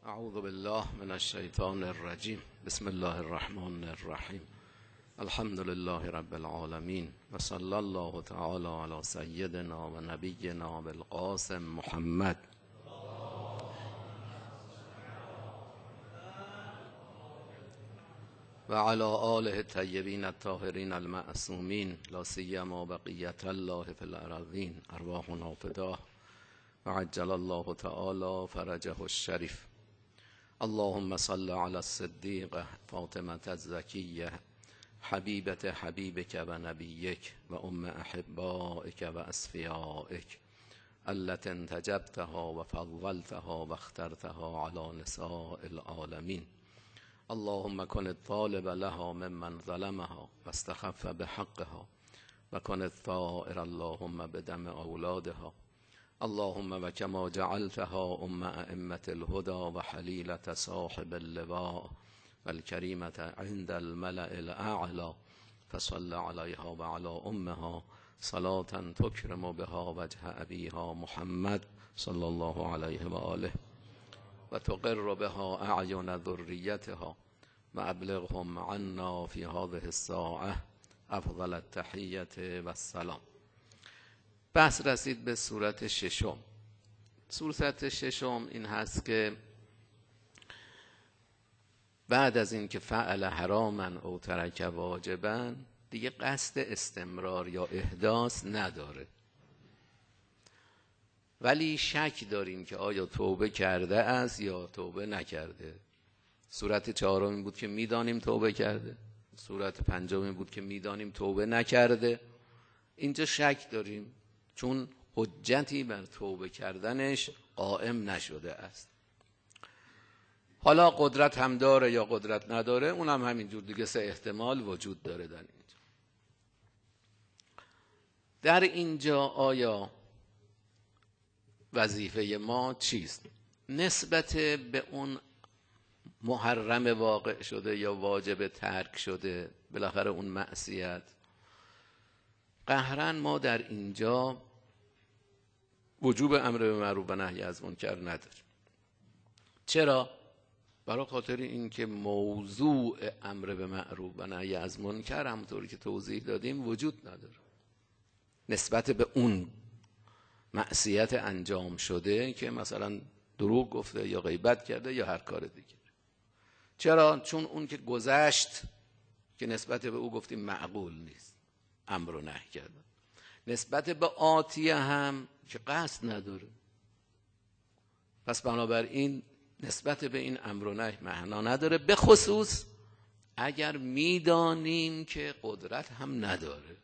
اعوذ بالله من الشیطان الرجیم. بسم الله الرحمن الرحیم. الحمد لله رب العالمین و صلی الله تعالی علی سیدنا و نبینا بالقاسم محمد و علی آله الطیبین الطاهرین المعصومین لا سیما بقیة الله فی الارضین ارواحنا فداه و عجل الله تعالی فرجه الشریف. اللهم صل على الصديقة فاطمة الزكية حبيبة حبيبك ونبيك وأم أحبائك وأصفيائك التي انتجبتها وفضلتها واخترتها على نساء العالمين. اللهم كن الطالب لها ممن ظلمها واستخف بحقها وكن الثائر اللهم بدم أولادها. اللهم وكما جعلتها أئمة الهدى وحليلة صاحب اللواء والكريمة عند الملأ الأعلى فصل عليها وعلى أمها صلاة تكرم بها وجه أبيها محمد صلى الله عليه وآله وتقر بها أعين ذريتها وأبلغهم عنا في هذه الساعة أفضل التحية والسلام. بحث رسید به صورت ششم. صورت ششم این هست که بعد از این که فعل حراما او ترک واجبا دیگه قصد استمرار یا احداث نداره، ولی شک داریم که آیا توبه کرده است یا توبه نکرده. صورت چهارم بود که میدانیم توبه کرده، صورت پنجم بود که میدانیم توبه نکرده. اینجا شک داریم چون حجتی بر توبه کردنش قائم نشده است. حالا قدرت هم داره یا قدرت نداره، اونم همینجور دیگه سه احتمال وجود داره در اینجا آیا وظیفه ما چیست؟ نسبت به اون محرم واقع شده یا واجب ترک شده، بالاخره اون معصیت، قهرن ما در اینجا وجوب امر به معروف و نهی از منکر نداریم. چرا؟ برای خاطر اینکه موضوع امر به معروف و نهی از منکر همونطوری که توضیح دادیم وجود نداره نسبت به اون معصیت انجام شده که مثلا دروغ گفته یا غیبت کرده یا هر کار دیگه. چرا؟ چون اون که گذشت که نسبت به او گفتیم معقول نیست، امر و نهی کردن. نسبت به آتیه هم که قصد نداره، پس بنابراین نسبت به این امر و نهی معنا نداره، به خصوص اگر میدانیم که قدرت هم نداره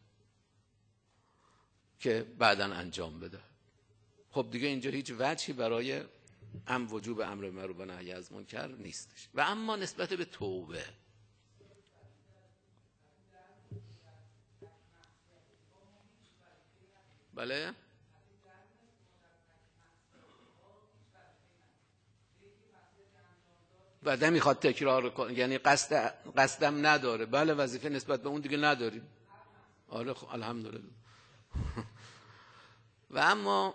که بعداً انجام بده. خب دیگه اینجا هیچ وجهی برای وجوب امر به معروف و نهی از منکر نیستش. و اما نسبت به توبه، بله، و نمیخواد تکرار کنه، یعنی قصدم نداره، بله، وظیفه نسبت به اون دیگه نداریم. آره خب الحمدلله. و اما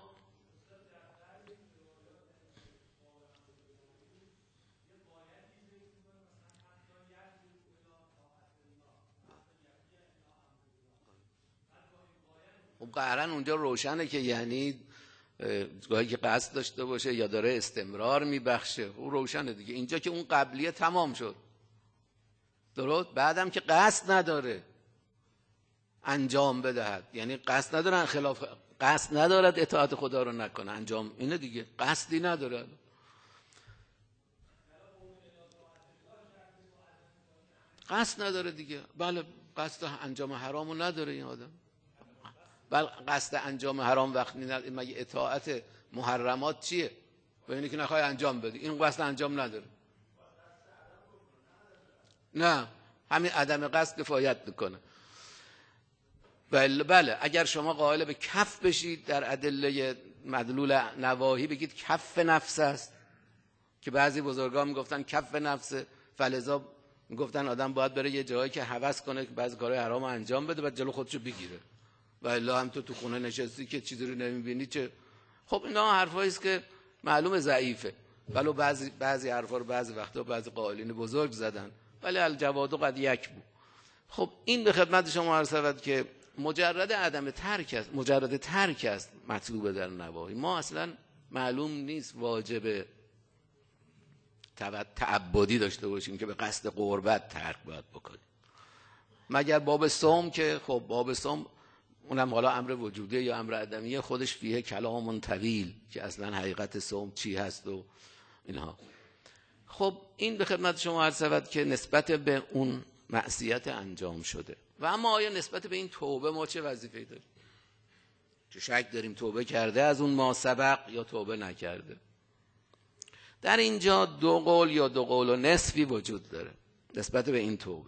خب قهرن اونجا روشنه که یعنی گاهی که قصد داشته باشه یا داره استمرار میبخشه، او روشنه دیگه. اینجا که اون قبلیه تمام شد، درست، بعدم که قصد نداره انجام بدهد، یعنی قصد ندارن خلاف، قصد ندارد اطاعت خدا رو نکنه، انجام اینه دیگه، قصدی نداره، قصد نداره دیگه. بله، قصد انجام حرامو نداره این آدم، بل قصد انجام حرام وقتی مگه اطاعت محرمات چیه؟ به اینی که نخوای انجام بدی، این قصد انجام نداره. نه، همین عدم قصد کفایت میکنه. بله اگر شما قائل به کف بشید در ادله مدلول نواهی، بگید کف نفس است، که بعضی بزرگان میگفتن کف نفس، فلذا میگفتن آدم باید بره یه جایی که هوس کنه که بعضی کارهای حرام انجام بده و جلو خودشو بگیره، و الا هم تو خونه نشستی که چیزی رو نمیبینی چه. خب اینا حرفایی است که معلومه ضعیفه. ولو بعضی حرفا رو بعضی وقتا بعضی قائلین بزرگ زدن، ولی الجواد قد یک بود. خب این به خدمت شما عرض شود که مجرد عدم ترک است، مجرد ترک است مطلوب در نواهی. ما اصلا معلوم نیست واجب تعبدی داشته باشیم که به قصد قربت ترک باید بکنیم، مگر باب صوم که خب باب صوم اونم حالا امر وجودی یا امر عدمیه، خودش فیه کلام طویل که اصلا حقیقت صوم چی هست و اینها. خب این به خدمت شما عرض شود که نسبت به اون معصیت انجام شده. و اما آیا نسبت به این توبه ما چه وظیفه‌ای داریم؟ چه شک داریم توبه کرده از اون ما سبق یا توبه نکرده؟ در اینجا دو قول یا دو قول و نصفی وجود داره نسبت به این توبه.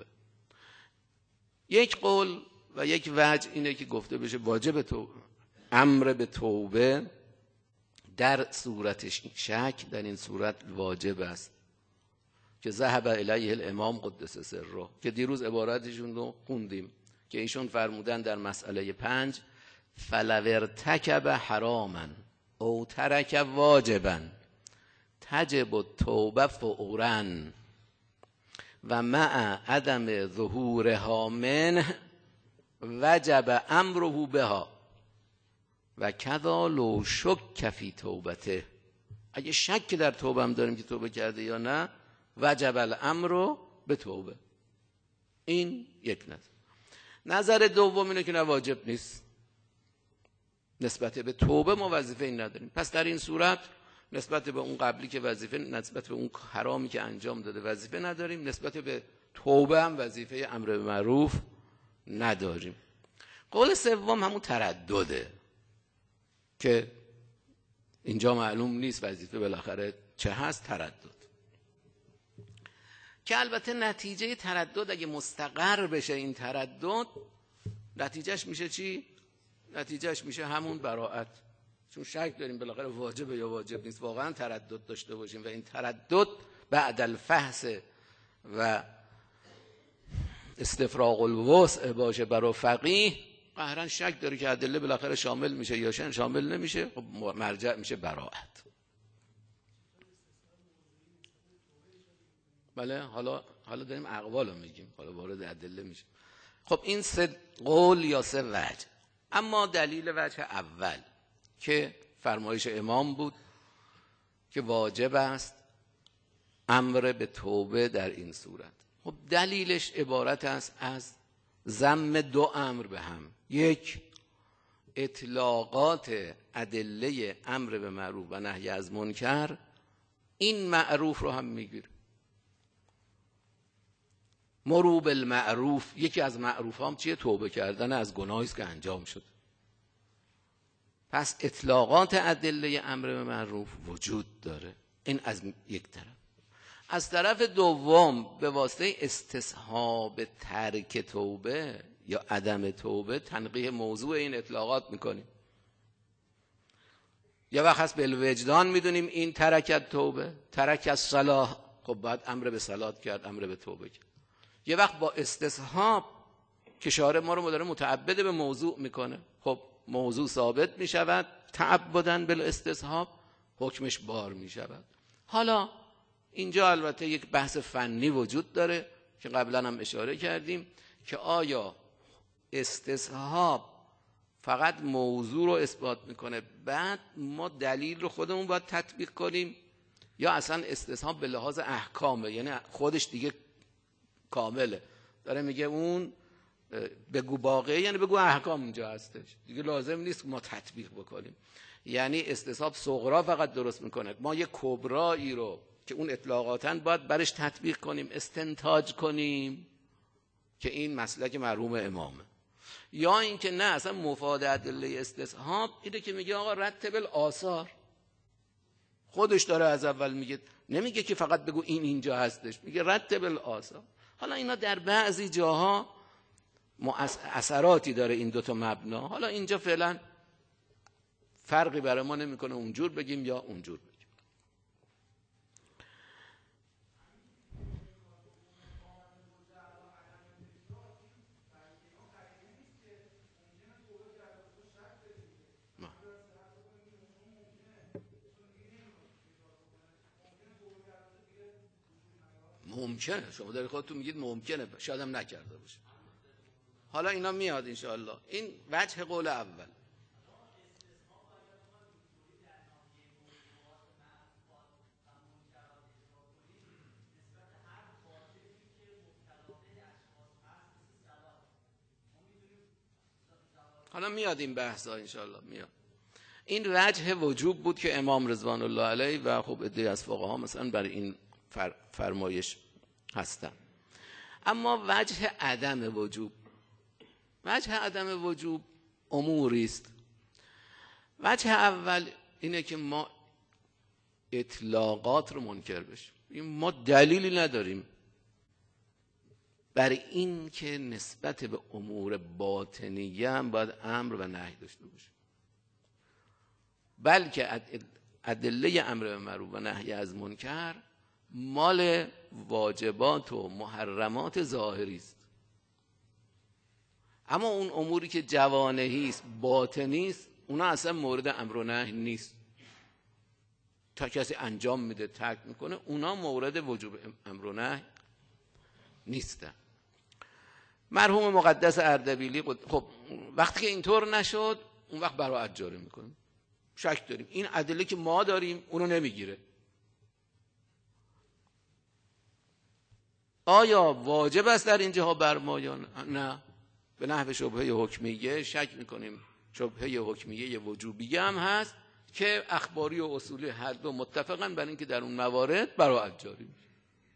یک قول و یک وجه اینه که گفته بشه واجب توبه، امر به توبه در صورت شک در این صورت واجب است که ذهب الیه الامام قدس سره، که دیروز عبارتشون رو خوندیم که ایشون فرمودن در مسئله 5 فلو ارتکب حراما او ترک واجبا تجب التوبه فورا و مع عدم ظهورها منه وجب امره بها و کذا لو شک فی توبته. اگه شک در توبه هم داریم که توبه کرده یا نه، وجب الامر به توبه. این یک نظر. نظر دوم اینه که نه واجب نیست، نسبت به توبه ما وظیفه این نداریم. پس در این صورت نسبت به اون قبلی که وظیفه، نسبت به اون حرامی که انجام داده وظیفه نداریم، نسبت به توبه هم وظیفه امر به معروف نداریم. قول سوم همون تردده که اینجا معلوم نیست وظیفه بالاخره چه هست، تردد، که البته نتیجه تردد اگه مستقر بشه این تردد، نتیجهش میشه چی؟ نتیجهش میشه همون براءت. چون شک داریم بالاخره واجبه یا واجب نیست، واقعا تردد داشته باشیم و این تردد بعد الفحص و استفراغ الوسع باشه برای فقیه، قهرن شک داره که ادله بالاخره شامل میشه یا شامل نمیشه، خب مرجع میشه براءت. بله حالا داریم اقوال رو میگیم، حالا وارد ادله میشه. خب این سه قول یا سه وجه. اما دلیل وجه اول که فرمایش امام بود که واجب است امر به توبه در این صورت، خب دلیلش عبارت است از ضم دو امر به هم. یک، اطلاقات ادله امر به معروف و نهی از منکر این معروف رو هم میگیره. مرو بالمعروف، یکی از معروف هم چیه؟ توبه کردن از گناهی است که انجام شد. پس اطلاقات ادله امر به معروف وجود داره. این از یک طرف. از طرف دوم به واسطه استصحاب ترک توبه یا عدم توبه تنقیح موضوع این اطلاقات میکنیم. یه وقت هست بالوجدان میدونیم این ترکت توبه، ترک از صلاح، خب باید امر به صلات کرد، امر به توبه کرد. یه وقت با استصحاب که شارع ما رو داره متعبد به موضوع میکنه، خب موضوع ثابت میشود تعبداً بالاستصحاب، حکمش بار میشود. حالا اینجا البته یک بحث فنی وجود داره که قبلا هم اشاره کردیم که آیا استصحاب فقط موضوع رو اثبات میکنه بعد ما دلیل رو خودمون باید تطبیق کنیم، یا اصلا استصحاب به لحاظ احکامه، یعنی خودش دیگه کامله، داره میگه اون بگو باقی یعنی بگو احکام اونجا هستش دیگه، لازم نیست ما تطبیق بکنیم. یعنی استصحاب صغرا فقط درست میکنه، ما یک کبرایی رو که اون اطلاقاتاً باید برش تطبیق کنیم، استنتاج کنیم که این مسلک مرحوم امامه. یا اینکه نه اصلا مفاد ادله استصحاب اینه که میگه آقا رتب الآثار، خودش داره از اول میگه، نمیگه که فقط بگو این اینجا هستش، میگه رتب الآثار. حالا اینا در بعضی جاها اثراتی داره این دوتا مبنا، حالا اینجا فعلا فرقی برای ما نمیکنه اونجور بگیم یا اونجور بگیم. ممکنه، شما در خودتون میگید ممکنه، شاید هم نکرده باشه. حالا اینا میاد انشاءالله. این وجه قول اول. حالا میاد این بحثا انشاءالله میاد. این وجه وجوب بود که امام رضوان الله علیه و خب عده از فقها مثلا برای این فرمایش هستن. اما وجه عدم وجوب، وجه عدم وجوب اموری است. وجه اول اینه که ما اطلاقات رو منکر بشیم. ما دلیلی نداریم برای این که نسبت به امور باطنیه هم باید امر و نهی داشته باشیم، بلکه ادله امر به معروف و نهی از منکر مال واجبات و محرمات ظاهری است. اما اون اموری که جوانحی است، باطنی است، اونا اصلا مورد امر و نهی نیست. تا کسی انجام میده ترک میکنه، اونا مورد وجوب امر و نهی نیستن. مرحوم مقدس اردبیلی خب وقتی که اینطور نشد، اون وقت براءت جاری میکنیم. شک داریم این ادله که ما داریم اونو نمیگیره. آیا واجب است در اینجاها بر ما یا نه؟ به نحو شبهه حکمیه شک میکنیم. شبهه حکمیه وجوبیه هم هست که اخباری و اصولی هر دو متفقن بر اینکه در اون موارد براءت جاری میشه.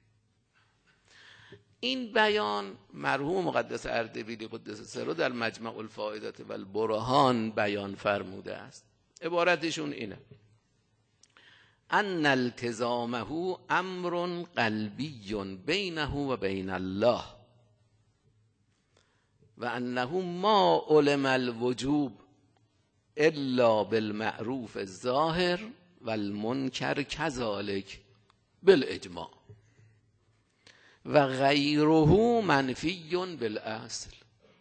این بیان مرحوم مقدس اردبیلی قدس سره در مجمع الفائدات و البرهان بیان فرموده است. عبارتشون اینه: ان التزامه امر قلبی بینه و بین الله و انه ما علم الوجوب الا بالمعروف الظاهر والمنکر كذلك بالاجماع و غیره منفی بالاصل.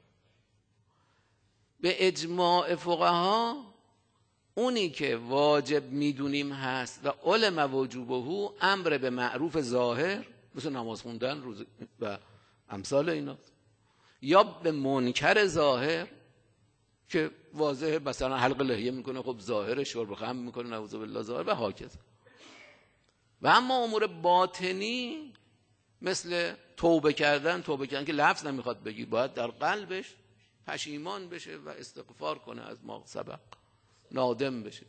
به اجماع فقها اونی که واجب میدونیم هست و علم وجوبه امر به معروف ظاهر مثل نماز خوندن روز و امثال اینا، یا به منکر ظاهر که واضحه مثلا حلق لحیه میکنه، خب ظاهر شرب خمر میکنه نعوذ بالله ظاهر و هاکذا. و اما امور باطنی مثل توبه کردن که لفظ نمیخواد بگی، باید در قلبش پشیمان بشه و استغفار کنه از ما سبق، نادم بشه.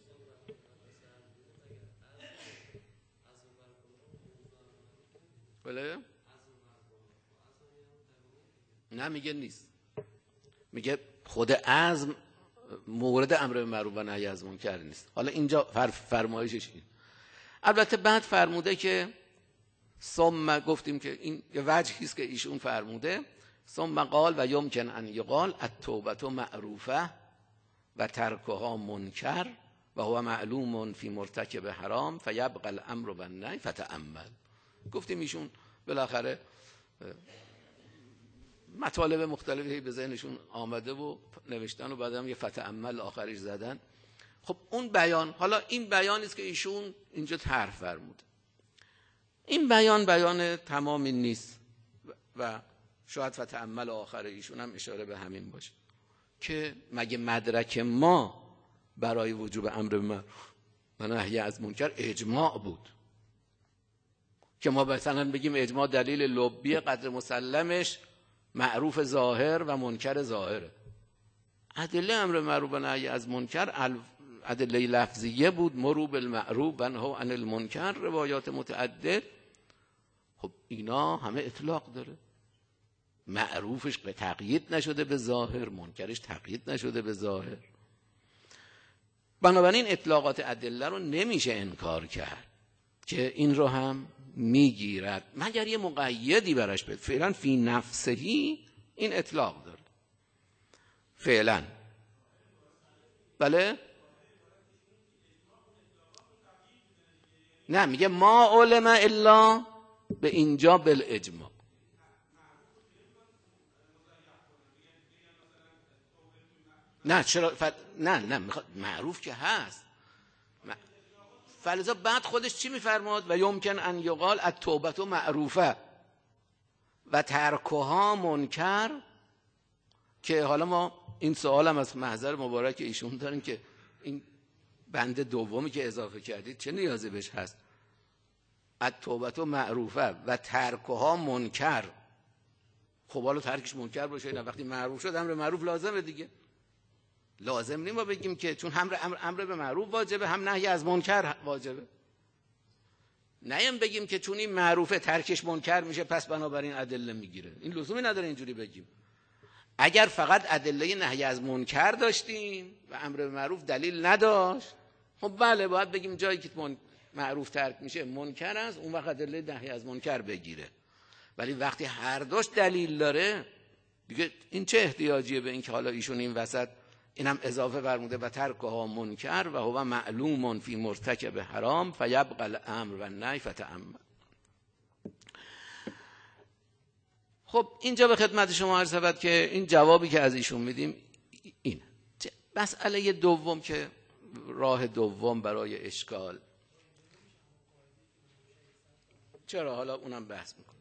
بله؟ نه میگه نیست، میگه خود عزم مورد امر به معروف و نهی از منکر نیست. حالا اینجا فرمایشش این. البته بعد فرموده که ثم، گفتیم که این یه وجهی است که ایشون فرموده، ثم قال و یمکن ان یقال التوبه معروفه و ترکها منکر و هو معلوم فی مرتکب حرام فیبقى الامر و النهی فتأمل. گفتیم ایشون بالاخره مطالب مختلفی به ذهنشون آمده و نوشتن و بعدم یه فتأمل آخرش زدن. خب اون بیان، حالا این بیانی است که ایشون اینجا طرح فرموده. این بیان تمامی نیست و شاید فتأمل آخر ایشون هم اشاره به همین باشه که مگه مدرک ما برای وجوب امر به معروف و نهی از منکر اجماع بود که ما مثلا بگیم اجماع دلیل لبی قدر مسلمش معروف ظاهر و منکر ظاهره. ادله امر معروف و نهی از منکر ادله لفظیه بود، مرو بالمعروف و نهوا عن المنکر، روایات متعدد. خب اینا همه اطلاق داره، معروفش تقیید نشده به ظاهر، منکرش تقیید نشده به ظاهر. بنابراین اطلاقات ادله رو نمیشه انکار کرد که این رو هم میگیرد مگر یه مقیدی براش بده. فعلا فی نفسهی این اطلاق داره فعلا. بله؟ نه میگه ما علم الا به اینجا بالاجماع. نه چرا نه معروف که هست. فلذا بعد خودش چی میفرماد؟ و یمکن ان یقال التوبه معروفه. و ترکها منکر، که حالا ما این سوال هم از محضر مبارک ایشون داریم که این بند دومی که اضافه کردید چه نیازی بهش هست؟ التوبه معروفه و ترکها منکر. خب حالا ترکش منکر باشه، نه وقتی معروف شد امر معروف لازمه دیگه. لازم نیست ما بگیم که چون امر به معروف واجبه هم نهی از منکر واجبه. نیم بگیم که چون این معروفه ترکش منکر میشه پس بنابراین ادله میگیره. این لزومی نداره اینجوری بگیم. اگر فقط ادله نهی از منکر داشتیم و امر به معروف دلیل نداشت، خب بله باید بگیم جایی که معروف ترک میشه منکر است، اون وقت ادله نهی از منکر بگیره. ولی وقتی هر دوش دلیل داره دیگه این چه احتیاجیه به این که حالا ایشون این وسط اینم اضافه فرموده و ترکها منکر و هو معلوم فی مرتکب حرام فیبقى الامر و النهی فتأمل. خب اینجا به خدمت شما عرض شود که این جوابی که از ایشون میدیم اینه. مسئله دوم که راه دوم برای اشکال، چرا حالا اونم بحث میکنه.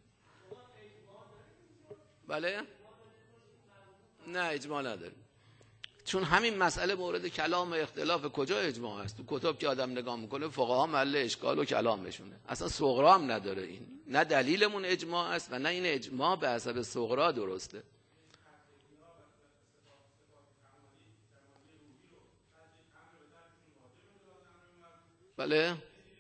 بله؟ نه اجماع نداریم، چون همین مسئله مورد کلام اختلاف کجا اجماع هست. تو کتاب که آدم نگاه میکنه فقها محل اشکال و کلامشونه، اصلا صغرا هم نداره. این نه دلیلمون اجماع است و نه این اجماع به حسب صغرا درسته. بله؟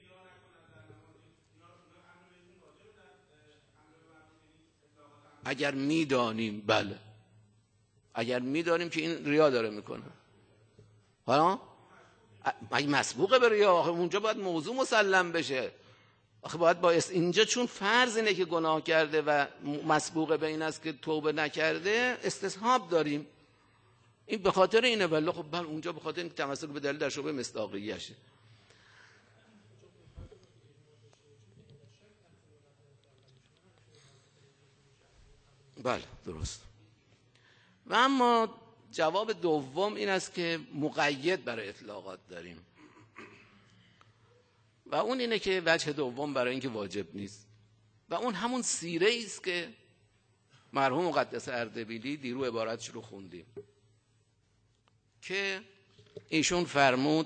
اگر میدانیم، بله اگر میدانیم که این ریا داره میکنه، حالا اگه مسبوقه به ریا، آخه اونجا باید موضوع مسلم بشه. آخه باید اینجا چون فرض اینه که گناه کرده و مسبوقه به این است که توبه نکرده، استصحاب داریم. این به خاطر اینه. ولی خب بله اونجا به خاطر اینکه تمسک به دلیل در شبهه مصداقیه‌شه. بله درست. و اما جواب دوم این است که مقید برای اطلاقات داریم و اون اینه که وجه دوم برای اینکه واجب نیست و اون همون سیره است که مرحوم مقدس اردبیلی دیرو عبارتش رو خوندیم که ایشون فرمود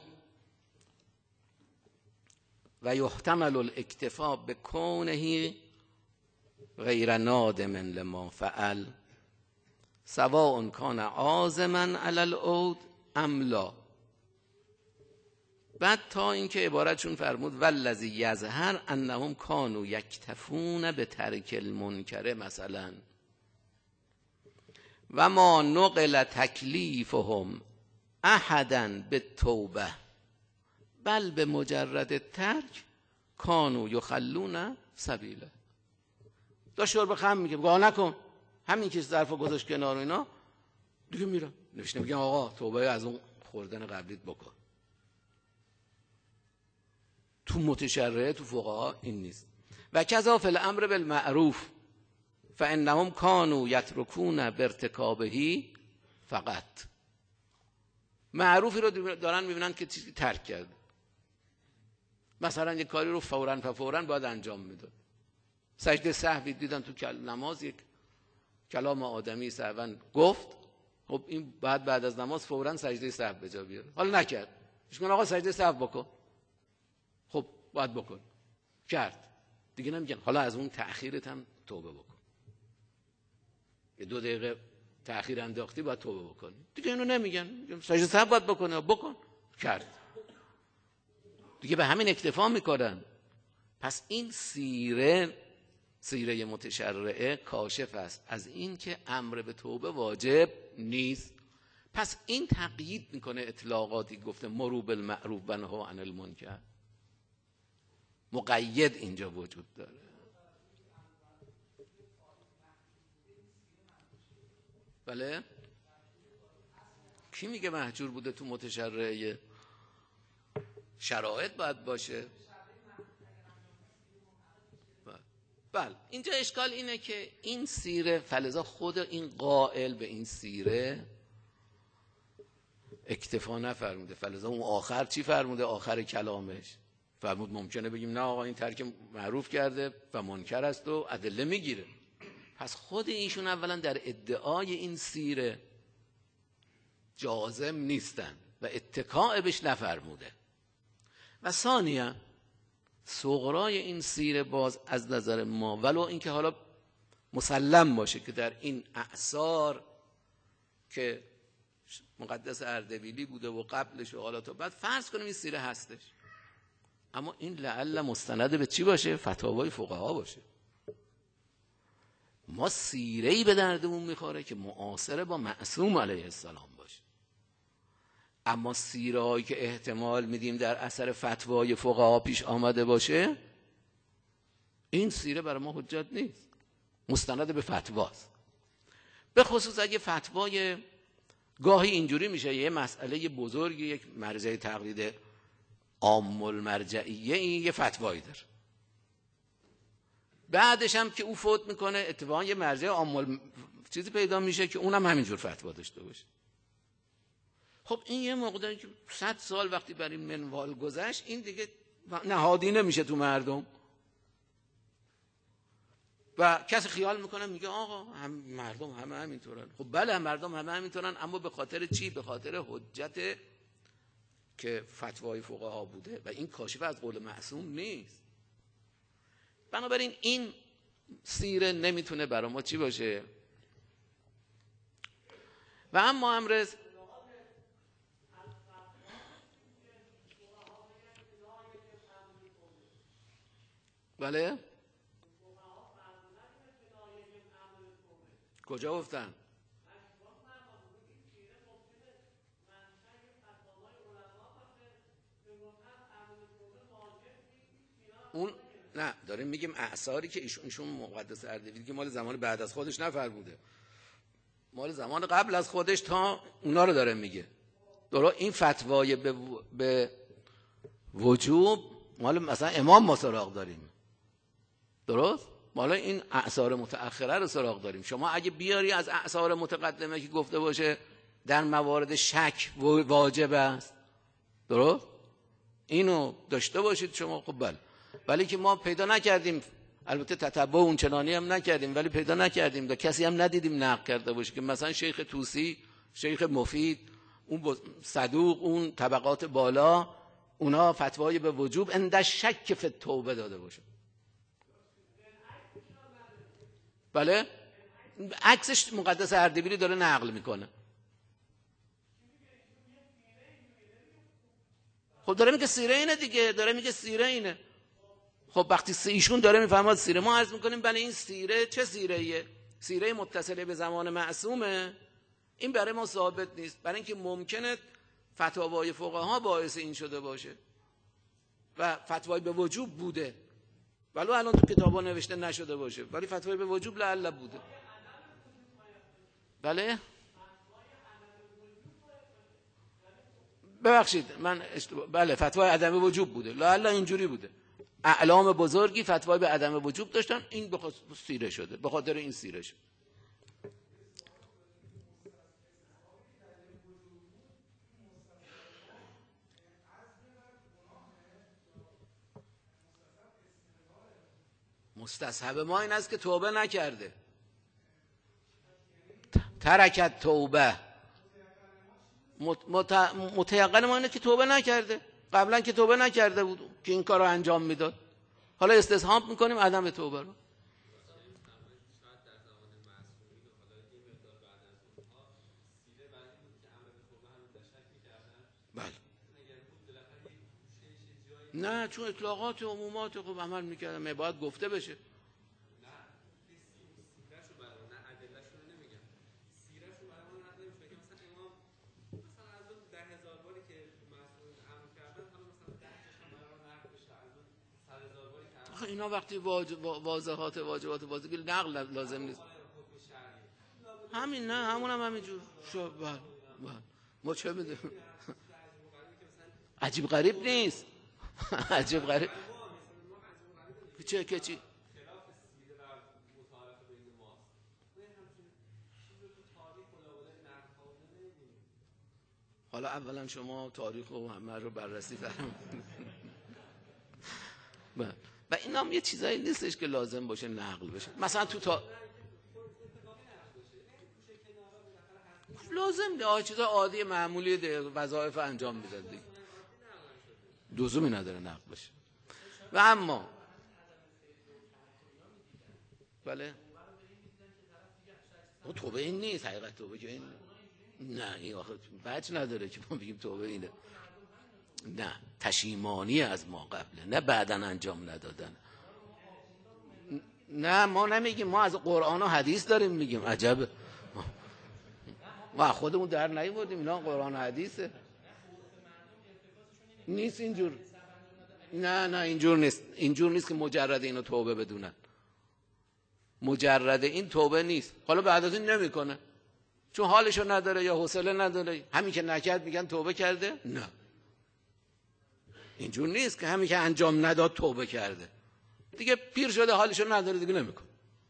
و یحتمل الاکتفا بکونه غیر نادم لما فعل سواء کان عازما علی العود ام لا. بعد تا اینکه عبارتشون فرمود والذی یظهر انهم کانوا یکتفون به ترک المنکر مثلا و ما نقل تکلیفهم احدا بالتوبه بل به مجرد ترک کانوا یخلون سبیله. داشت شرب خمر میگه بگاه نکن، همین که ظرفو گذاشت کنار اینا دیگه میرم نوشته میگن آقا توبه از اون خوردن قبلیت بکن. تو متشرعه تو فقها این نیست. و کذا فی الامر بالمعروف فانهم کانوا یترکون بارتکابه فقط. معروفی رو دارن میبینن که چیزی ترک کرده، مثلا یک کاری رو فوراً باید انجام میداد. سجده سهوی دیدن تو نماز یک کلام آدمی سهوا گفت، خب این بعد از نماز فوراً سجده سهو به جا بیاره. حالا نکرد، میگن آقا سجده سهو بکن. خب باید بکن، کرد دیگه نمیگن حالا از اون تأخیرت هم توبه بکن. یه 2 دقیقه تأخیر انداختی باید توبه بکنی دیگه. اینو نمیگن، سجده سهو باید بکنه، بکن، کرد دیگه. به همین اکتفا میکنن. پس این سیره متشرعه کاشف است از این که امر به توبه واجب نیست. پس این تقیید میکنه اطلاقاتی گفته مروا بالمعروف و نهوا عن المنکر. مقید اینجا وجود داره. بله؟ کی میگه محجور بوده تو متشرعه؟ شرایط باید باشه. بله اینجا اشکال اینه که این سیره فلذا خود این قائل به این سیره اکتفا نفرموده. فلذا اون آخر چی فرموده؟ آخر کلامش فرمود ممکنه بگیم نه آقا این ترک معروف کرده و منکر است و ادله میگیره. پس خود ایشون اولا در ادعای این سیره جازم نیستن و اتکاء بهش نفرموده. و ثانیا صغرای این سیره باز از نظر ما، ولو اینکه حالا مسلم باشه که در این اعصار که مقدس اردبیلی بوده و قبلش و حالا تا بعد فرض کنیم این سیره هستش، اما این لعل مستند به چی باشه؟ فتاوای فقها باشه. ما سیره‌ای به دردمون میخوره که معاصره با معصوم علیه السلام باشه. اما سیره‌هایی که احتمال میدیم در اثر فتوای فقها پیش آمده باشه، این سیره برای ما حجت نیست، مستند به فتواست. به خصوص اگه فتوای گاهی اینجوری میشه یه مسئله بزرگی، یک مرجع تقلید عام المرجعیه این یه فتوایی داره، بعدش هم که او فوت میکنه اتفاقا یه مرجع عام چیزی پیدا میشه که اونم همینجور فتوا داشته باشه. خب این یه مقداری که 100 سال وقتی بر این منوال گذشت، این دیگه نهادی نمیشه تو مردم و کسی خیال میکنه میگه آقا مردم همه همینطورن. خب بله مردم همه همینطورن، اما به خاطر چی؟ به خاطر حجت که فتوای فقها بوده و این کاشف از قول معصوم نیست. بنابراین این سیره نمیتونه برای ما چی باشه. و اما امروز بله کجا گفتن؟ اون نه داریم میگیم اعصاری که ایشون مقدس اردبیلی که مال زمان بعد از خودش نفرموده، مال زمان قبل از خودش تا اونا رو داره میگه. درست این فتوای به وجوب مال مثلا امام ما سراغ داریم، درست؟ مال این اعصار متأخره رو سراغ داریم. شما اگه بیاری از اعصار متقدمه که گفته باشه در موارد شک واجب است، درست؟ اینو داشته باشید شما. خب بله، ولی که ما پیدا نکردیم، البته تتبع اون چنانی هم نکردیم، ولی پیدا نکردیم و کسی هم ندیدیم نقل کرده باشه که مثلا شیخ طوسی، شیخ مفید، اون صدوق، اون طبقات بالا، اونا فتوای به وجوب اند شک فی التوبه داده باشه. بله عکسش مقدس اردبیلی داره نقل میکنه. خب داره میگه سیره اینه دیگه، داره میگه سیره اینه. خب وقتی ایشون داره میفهمد سیره، ما عرض میکنیم بله این سیره چه سیره‌ایه؟ سیره متصله به زمان معصومه. این برای ما ثابت نیست، برای اینکه ممکنه فتاوای فقها باعث این شده باشه و فتوای به وجوب بوده، ولو الان تو کتابا نوشته نشده باشه، ولی فتوای به وجوب لعل بوده. بله ببخشید من بله فتوای عدم وجوب بوده، لعل اینجوری بوده. اعلام بزرگی فتوای به عدم وجوب داشتن، این به خاطر سیره شده، به خاطر این سیره شده. مستصحب ما این است که توبه نکرده، ترکت توبه. متیقن ما اینه که توبه نکرده، قبلا که توبه نکرده بود که این کار رو انجام میداد. حالا استصحاب میکنیم عدم توبه رو. بله نه چون اطلاقات و عمومات خوب عمل میکردم، باید گفته بشه. اینا وقتی واضحات واجبات واجبی نقل لازم نیست. همین نه همون هم همینجور شو. بله ما چه میدونیم. عجیب غریب نیست. عجیب غریب چه که چی؟ حالا اولا شما تاریخ و همه رو بررسی فرمودید. و این هم یه چیزایی نیستش که لازم باشه نقل بشه. مثلا لازم چیزا عادی معمولی وظایف انجام میداد دیگه، لزومی نداره نقل بشه. و اما بله توبه این نیست، حقیقت توبه که این نه، این آخه بچ نداره که ما بگیم توبه اینه. نه، پشیمانی از ما قبله، نه بعداً انجام ندادن. نه ما نمیگیم، ما از قرآن و حدیث داریم میگیم. عجبه، ما خودمون در نیاوردیم، اینا قرآن و حدیثه. نیست اینجور. نه اینجور نیست که مجرد اینو توبه بدونن. مجرد این توبه نیست. حالا بعد از این نمیکنه چون حالشو نداره یا حوصله نداره، همین که نکرد میگن توبه کرده. نه اینجور نیست که همین که انجام نداد توبه کرده، دیگه پیر شده حالشو نداره دیگه نمیکنه.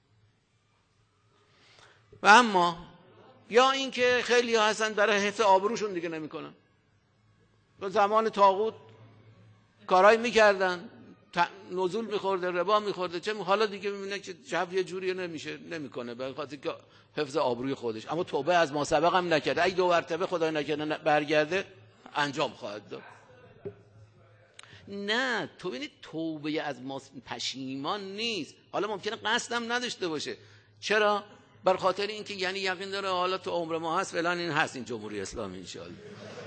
و اما یا این که خیلی ها هستن برای حفظ آبروشون دیگه نمیکنن. تو زمان طاغوت کارایی میکردن، نزول میخورده، ربا میخورده، چه حالا دیگه میبینه که جو یه جوری نمیشه، نمیکنه به خاطر که حفظ آبروی خودش. اما توبه از ما سبق هم نکرده، اگه 2 مرتبه خدای نکرده برگرده انجام خواهد داد. نه تو ببینید توبه از ما پشیمان نیست. حالا ممکنه قصدم نداشته باشه. چرا؟ بر خاطر اینکه یعنی یقین داره حالا تو عمر ما هست فلان این هست این جمهوری اسلامی ان شاء الله.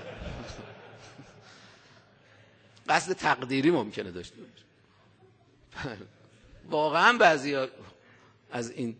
قصد تقدیری ممکنه داشته باشه. واقعا بعضیا از این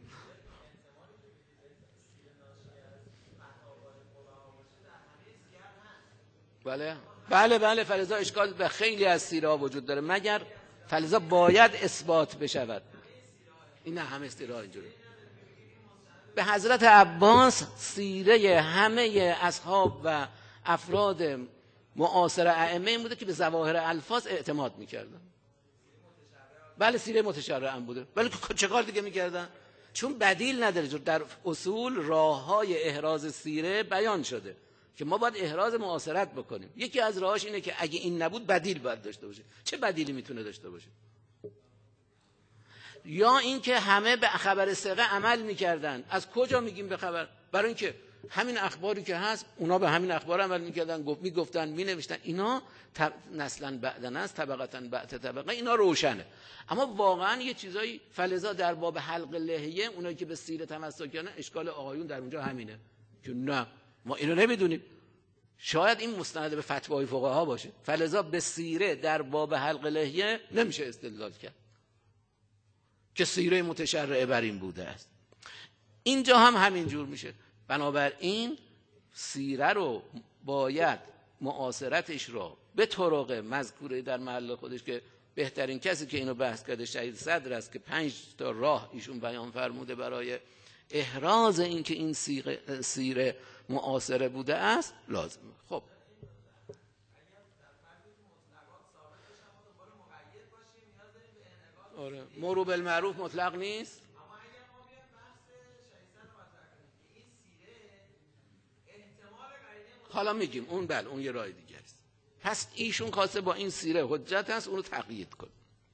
بله فلزا اشکال به خیلی از سیره ها وجود داره، مگر فلزا باید اثبات بشود. این همه استیرا اینجوری. به حضرت عباس سیره همه اصحاب و افراد معاصر ائمه این بوده که به ظواهر الفاظ اعتماد میکردن. بله سیره متشرع هم بوده، ولی چه کار دیگه میکردن؟ چون بدیل نداره. در اصول راههای احراز سیره بیان شده که ما باید احراز معاصرت بکنیم. یکی از راهاش اینه که اگه این نبود بدیل باید داشته باشه. چه بدیلی میتونه داشته باشه؟ یا اینکه همه به خبر ثقه عمل میکردن. از کجا میگیم به خبر؟ برای اینکه همین اخباری که هست اونا به همین اخبار عمل میکردن، میگفتن، مینوشتن. اینا نسلا بعدن است، طبقتا بعد طبقه، اینا روشنه. اما واقعا یه چیزایی فلزا در باب حلق لحیه، اونایی که به سیره تمسک کردن، اشکال آقایون در اونجا همینه که نه ما اینو نمیدونیم. شاید این مستند به فتوای فقها باشه. فلزا به سیره در باب حلق لحیه نمیشه استدلال کرد که سیره متشرعه بر این بوده است. اینجا هم همین جور میشه. بنابراین سیره رو باید معاصرتش رو به طرق مذکوره در محل خودش، که بهترین کسی که اینو بحث کرده شهید صدر است که 5 تا راه ایشون بیان فرموده برای احراز این که این سیره معاصره بوده است لازمه. خب آره مرو بالمعروف مطلق نیست. حالا میگیم اون بله اون یه راه دیگه است. پس ایشون خواسته با این سیره حجت هست اونو تقیید کن.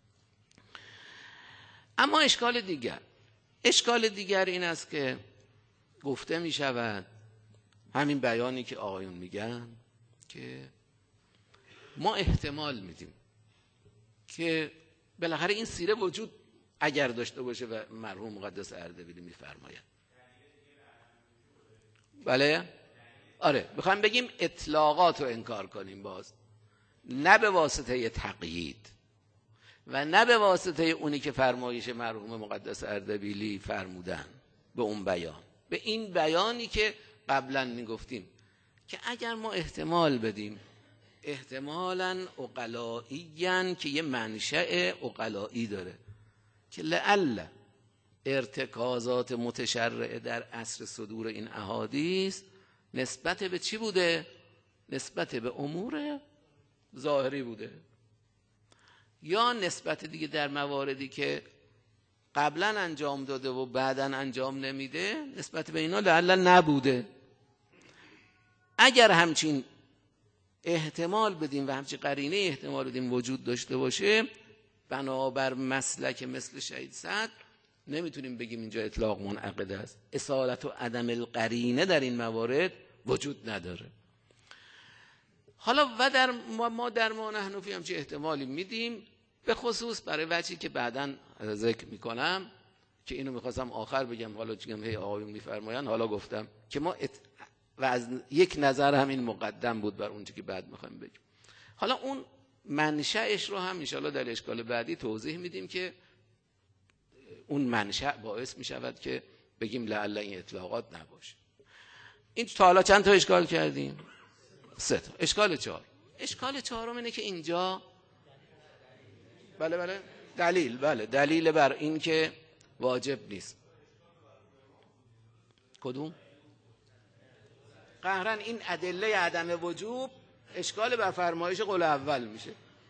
اما اشکال دیگر این است که گفته می شود همین بیانی که آقایون میگن که ما احتمال میدیم که بالاخره این سیره وجود اگر داشته باشه و مرحوم مقدس اردبیلی میفرماید. بله آره بخوایم بگیم اطلاقات رو انکار کنیم، باز نه به واسطه تقیید و نه به واسطه اونی که فرمایش مرحوم مقدس اردبیلی فرمودن به اون بیان، به این بیانی که قبلا میگفتیم که اگر ما احتمال بدیم احتمالاً عقلائیاً که یه منشأ عقلایی داره که لعل ارتکازات متشرعه در عصر صدور این احادیث نسبت به چی بوده؟ نسبت به امور ظاهری بوده، یا نسبت دیگه در مواردی که قبلا انجام داده و بعدا انجام نمیده نسبت به اینا لعل نبوده. اگر همچین احتمال بدیم و همچین قرینه احتمال بدیم وجود داشته باشه، بنابر مسلک مثل شهید صدر نمیتونیم بگیم اینجا اطلاق منعقد است. اصالت و عدم القرینه در این موارد وجود نداره. حالا و در ما در ما نحنفی هم چه احتمالی میدیم، به خصوص برای وجهی که بعداً ذکر میکنم که اینو میخواستم آخر بگم، حالا چون هی آقایون میفرماین حالا گفتم که ما و از یک نظر هم این مقدم بود بر اونچه که بعد میخوایم بگیم. حالا اون منشأش رو هم انشاءالله در اشکال بعدی توضیح میدیم که اون منشأ باعث میشود که بگیم لعل این اطلاقات نباشه. این تا حالا چند تا اشکال کردیم؟ 3 تا. اشکال 4. اشکال 4م اینه که اینجا بله دلیل بر این که واجب نیست. کدوم؟ قهرن این ادله عدم وجوب اشکال بر فرمایش قول اول میشه.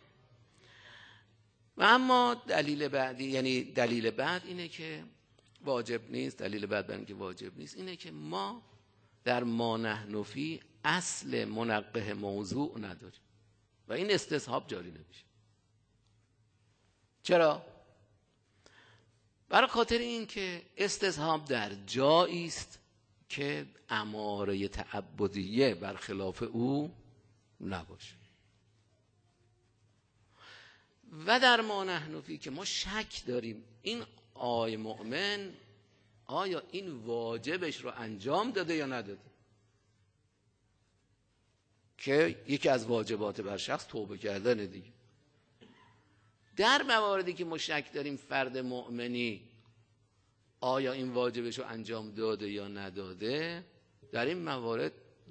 و اما دلیل بعدی، یعنی دلیل بعد اینه که واجب نیست. دلیل بعد بر اینکه واجب نیست اینه که ما در ما نحنفی اصل منقح موضوع نداریم و این استصحاب جاری نمیشه. چرا؟ برای خاطر این که استصحاب در جایی است که اماره تعبدیه برخلاف او نباشه. و در ما نحنفی که ما شک داریم این آی مؤمن آیا این واجبش رو انجام داده یا نداده، که یکی از واجبات بر شخص توبه کردن دیگه. در مواردی که ما شک داریم فرد مؤمنی آیا این واجبش رو انجام داده یا نداده، در این موارد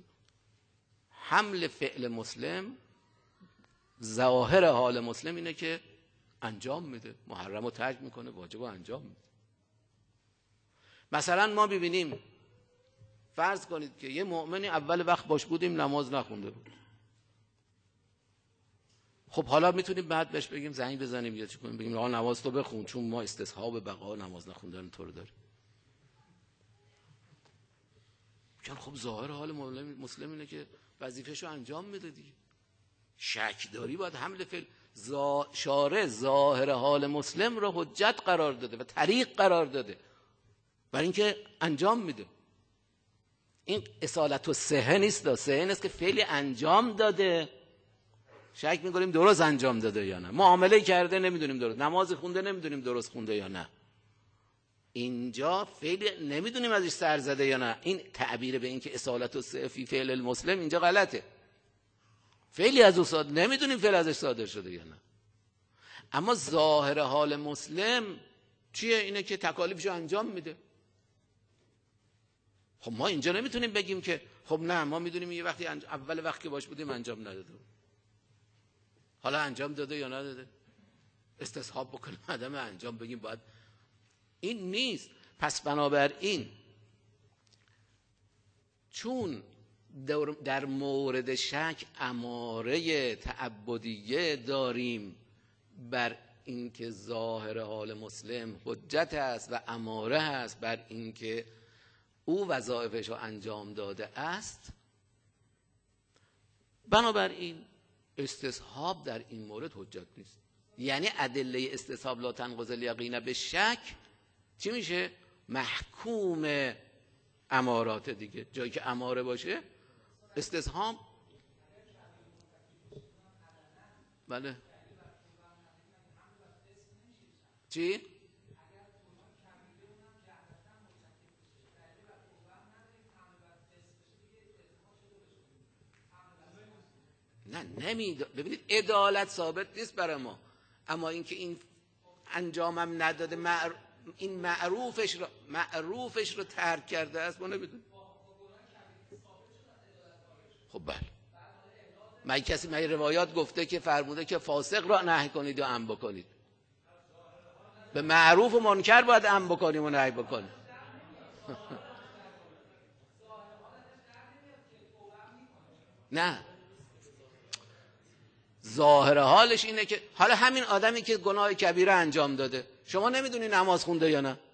حمل فعل مسلم، ظاهر حال مسلم اینه که انجام میده، محرم رو ترک میکنه، واجب رو انجام میده. مثلا ما ببینیم فرض کنید که یه مؤمنی اول وقت باش بودیم نماز نخونده بود. خب حالا میتونیم بعد بهش بگیم زنگ بزنیم یا چی کنیم، بگیم آقا نماز تو بخون چون ما استصحاب بقا نماز نخوندن تو رو داریم. چون خب ظاهر حال مسلم اینه که وظیفه‌شو انجام میده دیگه. شک داری باید حمل فعل شارع ظاهر حال مسلم رو حجت قرار داده و طریق قرار داده برای اینکه انجام میده. این اصالت و صحه نیست، صحه نیست که فعلی انجام داده شک میکنیم درست انجام داده یا نه، معامله کرده نمیدونیم درست، نماز خونده نمیدونیم درست خونده یا نه، اینجا فعل نمیدونیم ازش سر زده یا نه. این تعبیر به این که اصالت و صحه فی فعل المسلم اینجا غلطه. فعلی از او صادر نمیدونیم فعل ازش صادر شده یا نه. اما ظاهر حال مسلم چیه؟ اینه که تکالیفشو انجام میده. خب ما اینجا نمیتونیم بگیم که خب نه ما میدونیم یه وقتی اول وقت که باش بودیم انجام نداده، حالا انجام داده یا نداده استصحاب بکنیم عدم انجام بگیم باید. این نیست. پس بنابراین چون در مورد شک اماره تعبدیه داریم بر اینکه ظاهر حال مسلم حجت است و اماره است بر اینکه او وظایفش رو انجام داده است، بنابراین استصحاب در این مورد حجت نیست. یعنی ادله استصحاب لا تنقض الیقین به شک چی میشه؟ محکوم امارات دیگه. جایی که اماره باشه استصحاب. بله چی؟ نه ببینید عدالت ثابت نیست برای ما، اما اینکه این انجامم نداده این معروفش رو ترک کرده است ما نمیدونیم. خب بله من کسی من روایات گفته که فرموده که فاسق را نهی کنید و امر بکنید، به معروف و منکر باید امر بکنیم و نهی بکنیم. نه ظاهر حالش اینه که حالا همین آدمی که گناه کبیره انجام داده شما نمیدونی نماز خونده یا نه،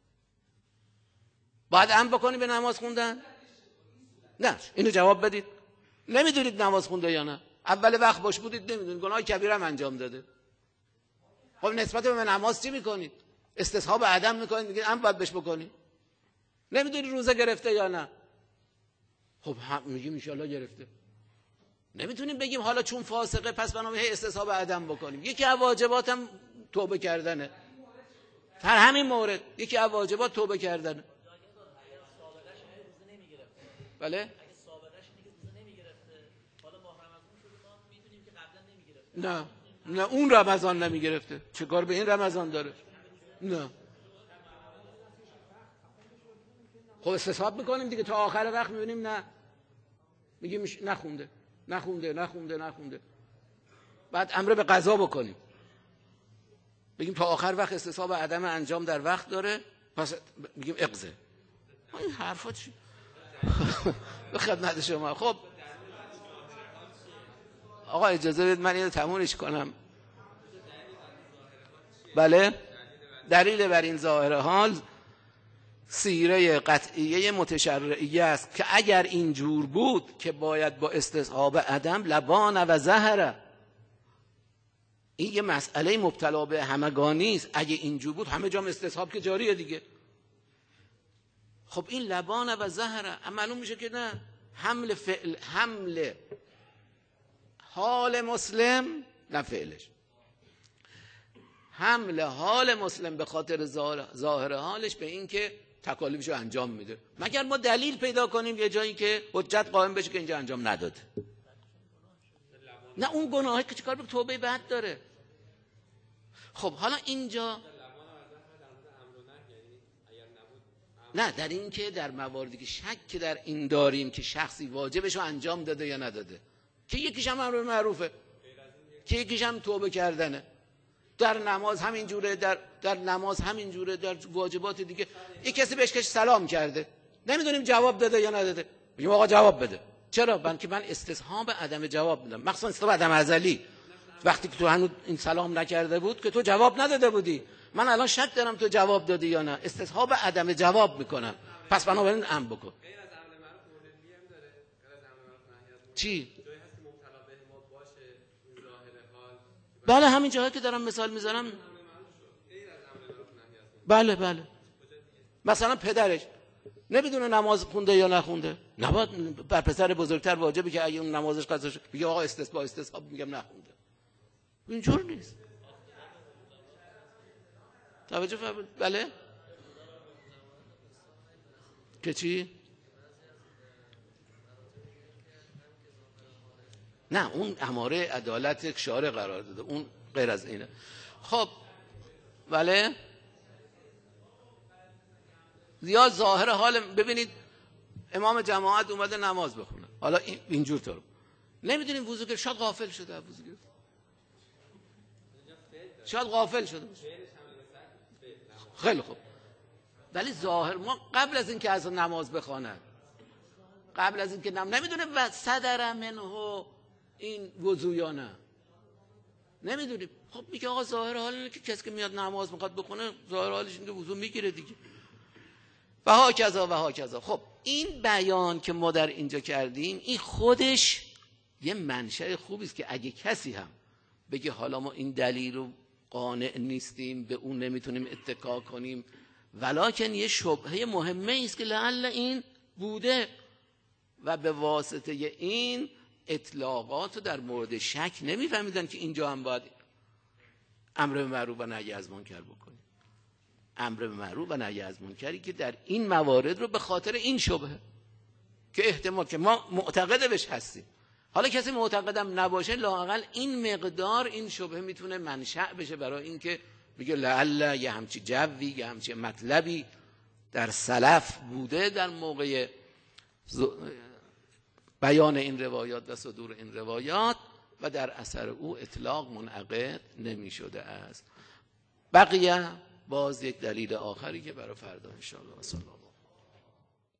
باید امر بکنی به نماز خوندن؟ نه اینو جواب بدید. نمیدونید نماز خونده یا نه، اول وقت باش بودید نمیدونید، گناه کبیره هم انجام داده. خب نسبت به نماز چی میکنید؟ استصحاب عدم میکنید، میگید امر باید بهش بکنید. نمیدونید روزه گرفته یا نه، خب میگیم ان شاءالله گرفته. نمیتونیم بگیم حالا چون فاسقه پس بنابراین استصحاب عدم بکنیم. یکی از واجبات هم توبه کردنه. در همین مورد یکی از واجبات توبه کردنه. بله؟ نه اون رمضان نمیگرفته. چه کار به این رمضان داره؟ نه. خب استصحاب میکنیم دیگه، تا آخر وقت میبینیم نه، میگیم نخونده. بعد امر به قضا بکنیم، بگیم تا آخر وقت استصحاب عدم انجام در وقت داره، پس میگیم اقضه. این حرفا چی؟ به خدمت شما. خب آقا اجازه بدید من اینو تمومش کنم. بله، دلیل بر این ظاهر حال سیره قطعیه متشرعیه است که اگر اینجور بود که باید با استصحاب عدم لبان و زهره، این یه مسئله مبتلا به همگانی است. اگه اینجور بود همه جام استصحاب که جاریه دیگه. خب این لبان و زهره معلوم میشه که نه، حمل حال مسلم، نه فعلش، حمل حال مسلم به خاطر ظاهر حالش به این که تکالیفشو انجام میده، مگر ما دلیل پیدا کنیم یه جایی که حجت قائم بشه که اینجا انجام نداده. نه اون گناهی که چیکار به توبه بد داره. خب حالا اینجا نه، در این که در مواردی که شک در این داریم که شخصی واجبشو انجام داده یا نداده، که یکیش هم امر معروفه، که یکیش هم توبه کردنه، در نماز همین جوره، در نماز همین جوره، در واجبات دیگه. یک کسی بهش سلام کرده، نمیدونیم جواب داده یا نداده، میگیم آقا جواب بده. چرا؟ که من استصحاب عدم جواب میدم، مخصوصا استصحاب عدم ازلی. وقتی که تو هنوز این سلام نکرده بود که تو جواب نداده بودی، من الان شک دارم تو جواب دادی یا نه، استصحاب عدم جواب میکنم، پس بنابراین امر بکن. چی؟ بله همین جایی که دارم مثال میزنم. بله مثلا پدرش نمیدونه نماز خونده یا نخونده، نباید بر پسر بزرگتر واجبی که اگه اون نمازش قضا شد بگه آقا استصحاب میگم نخونده. اینجور نیست. توجه فرمودید؟ بله که چی؟ نه اون اماره عدالت شارع قرار داده، اون غیر از اینه. خب بله، زیاد ظاهر حال. ببینید امام جماعت اومده نماز بخونه، حالا اینجور طور نمیدونیم وضو که شاید غافل شده، شاید غافل شده. خیلی خوب، ولی ظاهر ما قبل از این که از نماز بخواند، قبل از این که نمیدونه و صدر منه این وضو یا نه، نمیدونیم. خب میگه آقا ظاهر حال اینه که کسی که میاد نماز میخواد بخونه ظاهر حالش اینه که وضو میگیره دیگه، و ها کذا. خب این بیان که ما در اینجا کردیم این خودش یه منشأ خوبی است که اگه کسی هم بگه حالا ما این دلیل رو قانع نیستیم، به اون نمیتونیم اتکا کنیم، ولکن یه شبهه مهمه است که لعل این بوده و به واسطه این اطلاقات رو در مورد شک نمیفهمیدن که اینجا هم باید امر به معروف و نهی از منکر بکنیم. امر به معروف و نهی از منکری که در این موارد رو به خاطر این شبهه که احتمال که ما معتقد بهش هستیم، حالا کسی معتقدم نباشه، لااقل این مقدار این شبهه میتونه منشأ بشه برای اینکه بگه لعل یه همچی جوی، یه همچی مطلبی در سلف بوده در موقع بیان این روایات و صدور این روایات و در اثر او اطلاق منعقد نمی شده است. بقیه باز یک دلیل آخری که برای فردا ان شاء الله.